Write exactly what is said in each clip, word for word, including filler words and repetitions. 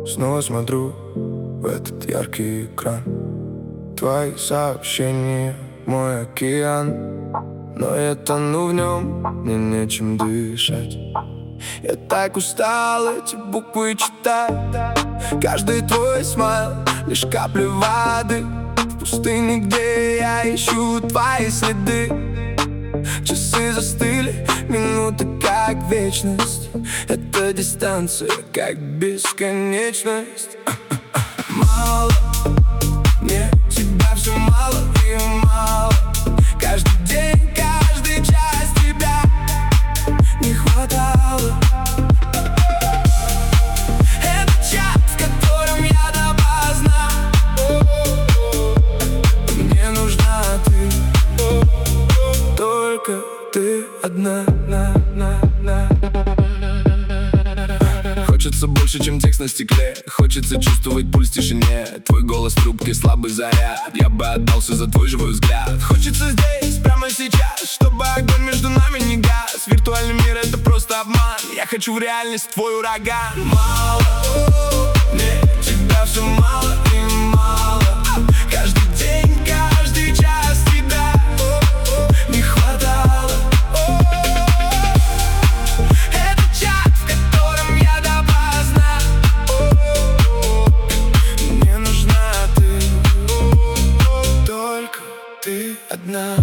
Снова смотрю в этот яркий экран. Твои сообщения, мой океан, но я тону в нем, мне нечем дышать. Я так устал эти буквы читать. Каждый твой смайл — лишь капля воды в пустыне, где я ищу твои следы. Часы застыли, минуты как вечность. Эта дистанция как бесконечность. Мало, мне тебя все мало и мало. Каждый день, каждый час тебя не хватало. Это чат, в котором я допоздна. Мне нужна ты, только ты одна. На, на, на. Хочется больше, чем текст на стекле. Хочется чувствовать пульс в тишине. Твой голос в трубке, слабый заряд. Я бы отдался за твой живой взгляд. Хочется здесь, прямо сейчас, чтобы огонь между нами не гас. Виртуальный мир — это просто обман. Я хочу в реальность твой ураган. Мало, мне тебя все мало и мало. Каждый день, каждый час тебя не хватало. Ты одна.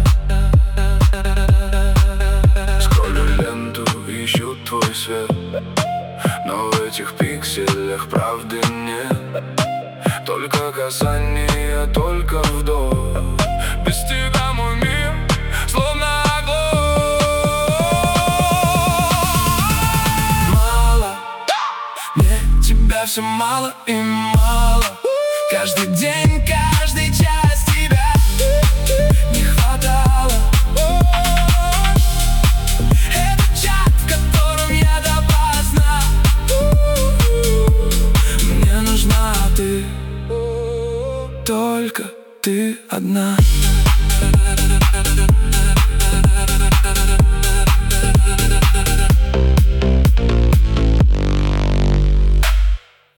Скроллю ленту, ищу твой свет, но в этих пикселях правды нет. Только касание, только вдох. Без тебя мой мир словно оглох. Мало, мне тебя все мало и мало. Каждый день, каждый час тебя не хватало. Это чат, в котором я допоздна. Мне нужна ты, только ты одна.